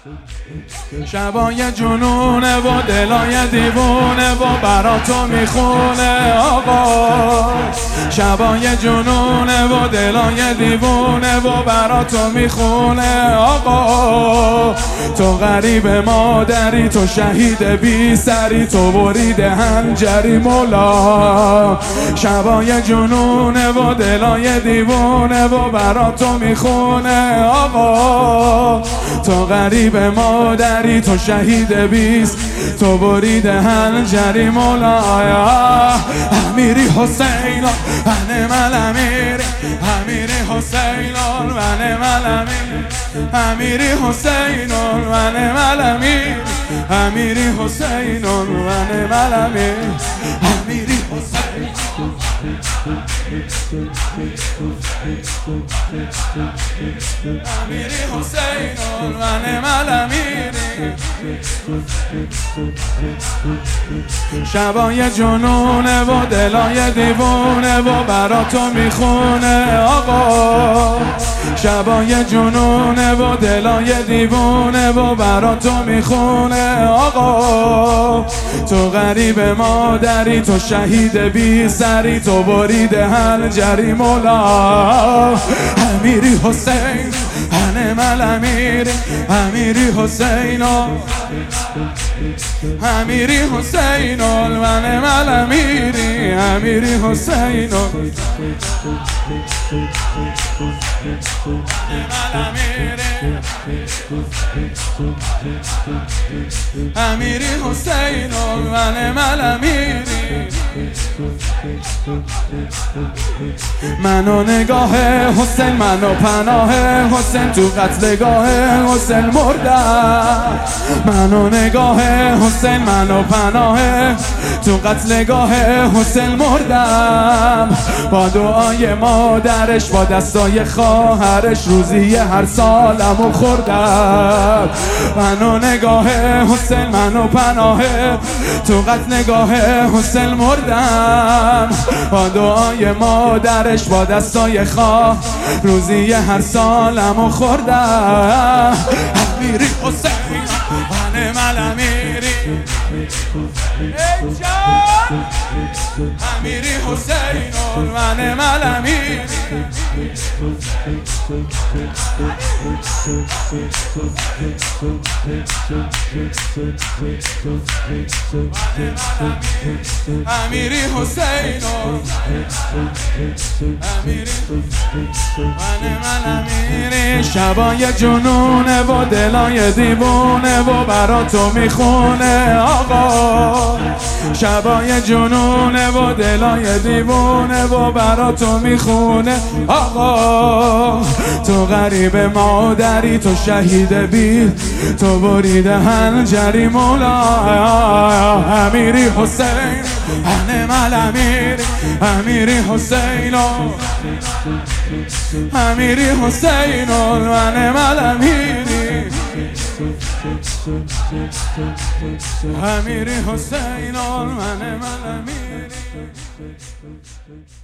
شبای جنونه و دلای دیوونه و برا تو میخونه آقا. شبای جنونه و دلای دیوونه و برا تو میخونه آقا. تو غریب مادری، تو شهید بی سری، تو برید هنجری مولا. شبای جنونه و دلای دیوونه و برا تو میخونه آقا. تو غریب مادری، تو شهید بیست، تو برید هنجری مولایا. امیری حسین من ملامیر، امیری حسین من ملامیر، امیری حسین من ملامیر، امیری حسین من ملامیر، امیری حسین. امیری حسین من ملامیر. شبای جنونه و دلای دیوونه و برا تو میخونه آقا. شبای جنونه و دلای دیوونه و برا تو میخونه آقا. تو غریب مادری، تو شهید بی سری، تو برید هنجری مولا. امیری حسین من ملامیر، امیری حسین، امیری حسین من ملامیر، امیری حسین امیری حسین من ملامیر. منو نگاه حسین، منو پناه حسین، تو قتلگاه حسین مردم. منو نگاه حسین، منو پناه، تو قتلگاه حسین مردم. با دعای مادرش، با دستای خواهرش، روزی هر سالمو خوردم. منو نگاه حسین، منو پناه، تو قتلگاه حسین مردم. با دعای مادرش، با دستای خواه، روزی هر سالمو خوردم. امیری حسین من ملامیر، امیری حسین من ملامیر. امیری حسین من ملامیر. شبای جنونه و دلای دیوونه و برا تو میخونه آقا. شبای جنونه و دلای دیوونه و برا تو میخونه آقا. تو غریب مادری، تو شهید بی، تو برید هنجری مولا. امیری حسین من ملامیر، امیری حسین، امیری حسین من ملامیر، امیری حسین من ملامیر.